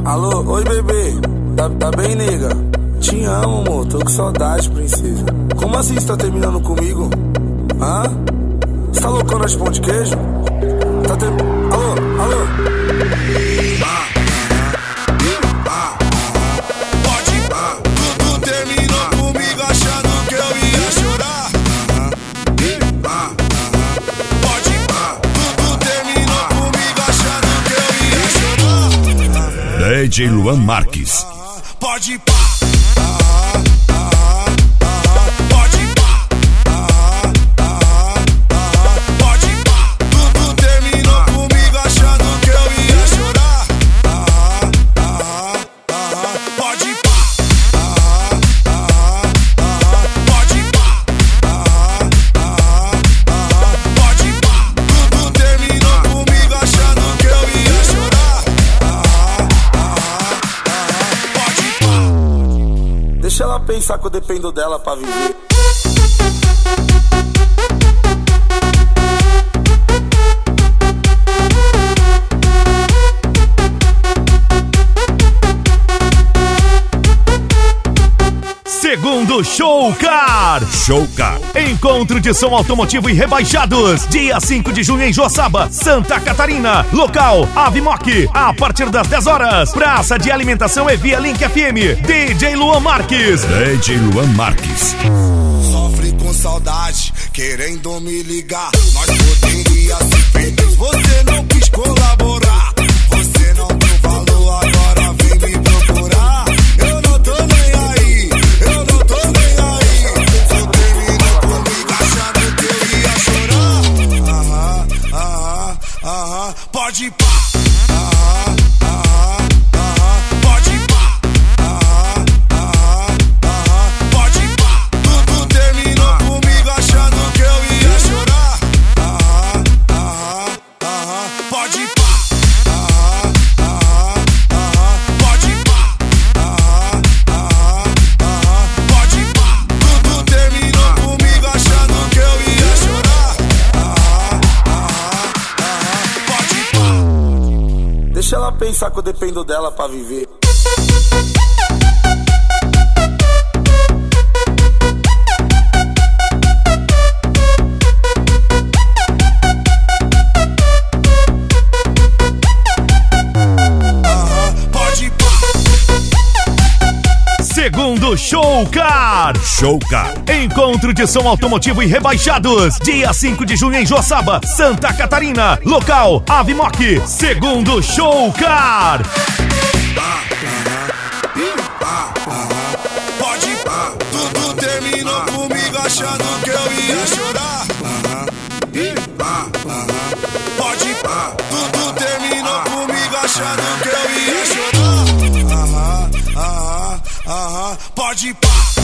Alô, oi bebê, tá bem, nega? Te amo, amor, tô com saudade, princesa. Como assim você tá terminando comigo? Hã? Você tá loucona de pão de queijo? Alô? Pode pá, tu terminou comigo achando que eu ia chorar. Pode pá, tu terminou comigo achando que eu ia chorar. DJ Luan Marques. Pode pá. Deixa ela pensar que eu dependo dela pra viver. Segundo Showcar. Encontro de som automotivo e rebaixados. Dia 5 de junho em Joaçaba, Santa Catarina. Local, Avimoc. A partir das 10 horas. Praça de alimentação é via Link FM. DJ Luan Marques. Sofre com saudade, querendo me ligar. Nós poderia ser feitos, você não quis colaborar. Você não deu valor, agora vem me procurar. Eu não tô nem aí, eu não tô nem aí. Você terminou comigo achando que eu ia chorar. Pode pá. Deixa ela pensar que eu dependo dela pra viver. Segundo Showcar. Encontro de som automotivo e rebaixados. Dia 5 de junho em Joaçaba, Santa Catarina. Local, Avimoc. Segundo Showcar. Pode pá, tu terminou comigo achando que eu ia chorar. Pode pá, tu terminou comigo achando que eu ia chorar. Pode pá.